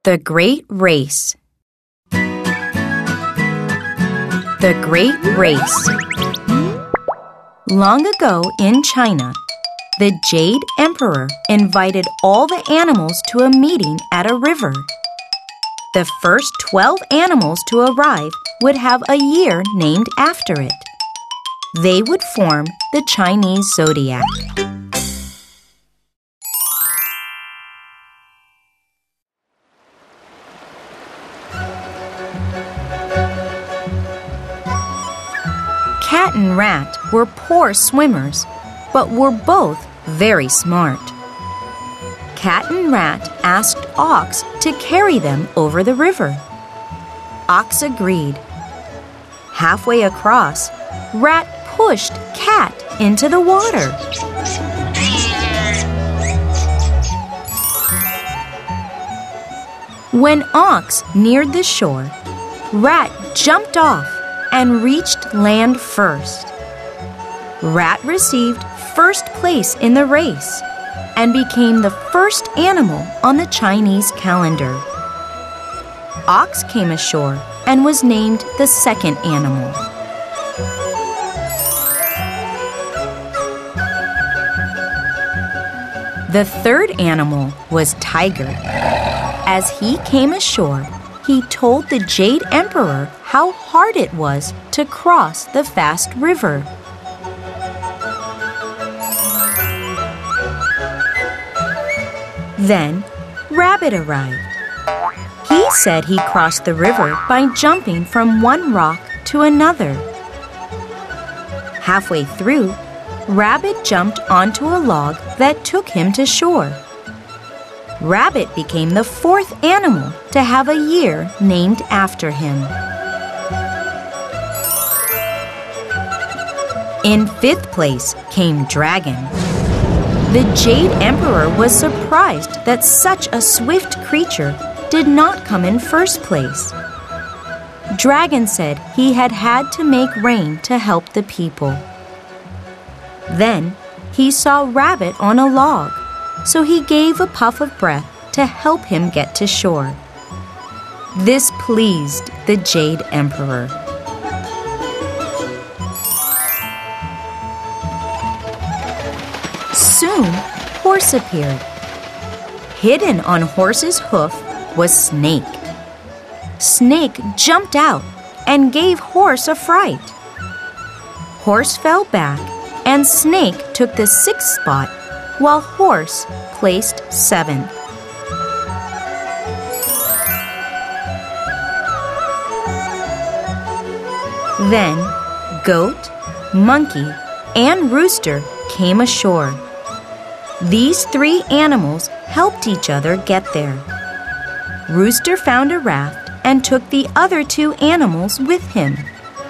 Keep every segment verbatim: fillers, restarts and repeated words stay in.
The Great Race. The Great Race. Long ago in China, the Jade Emperor invited all the animals to a meeting at a river. The first twelve animals to arrive would have a year named after it. They would form the Chinese zodiac. Cat and Rat were poor swimmers, but were both very smart. Cat and Rat asked Ox to carry them over the river. Ox agreed. Halfway across, Rat pushed Cat into the water. When Ox neared the shore, Rat jumped off and reached land first. Rat received first place in the race and became the first animal on the Chinese calendar. Ox came ashore and was named the second animal. The third animal was Tiger. As he came ashore, he told the Jade Emperor how hard it was to cross the fast river. Then, Rabbit arrived. He said he crossed the river by jumping from one rock to another. Halfway through, Rabbit jumped onto a log that took him to shore. Rabbit became the fourth animal to have a year named after him. In fifth place came Dragon. The Jade Emperor was surprised that such a swift creature did not come in first place. Dragon said he had had to make rain to help the people. Then he saw Rabbit on a log, so he gave a puff of breath to help him get to shore. This pleased the Jade Emperor. Soon, Horse appeared. Hidden on Horse's hoof was Snake. Snake jumped out and gave Horse a fright. Horse fell back, and Snake took the sixth spot, while Horse placed seventh. Then, Goat, Monkey, and Rooster came ashore. These three animals helped each other get there. Rooster found a raft and took the other two animals with him.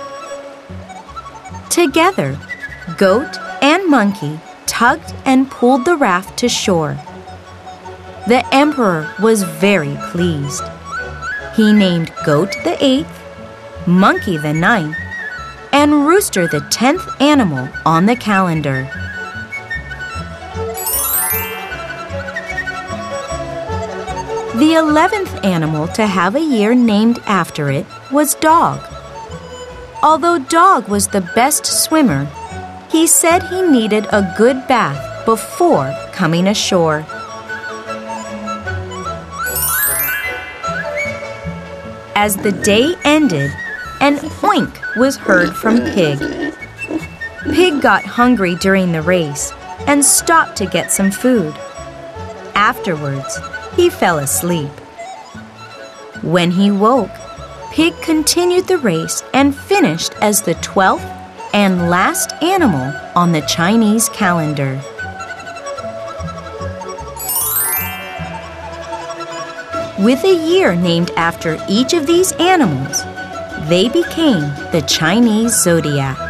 Together, Goat and Monkey tugged and pulled the raft to shore. The Emperor was very pleased. He named Goat the eighth, Monkey the ninth, and Rooster the tenth animal on the calendar. The eleventh animal to have a year named after it was Dog. Although Dog was the best swimmer, he said he needed a good bath before coming ashore. As the day ended, an oink was heard from Pig. Pig got hungry during the race and stopped to get some food. Afterwards, he fell asleep. When he woke, Pig continued the race and finished as the twelfth and last animal on the Chinese calendar. With a year named after each of these animals, they became the Chinese zodiac.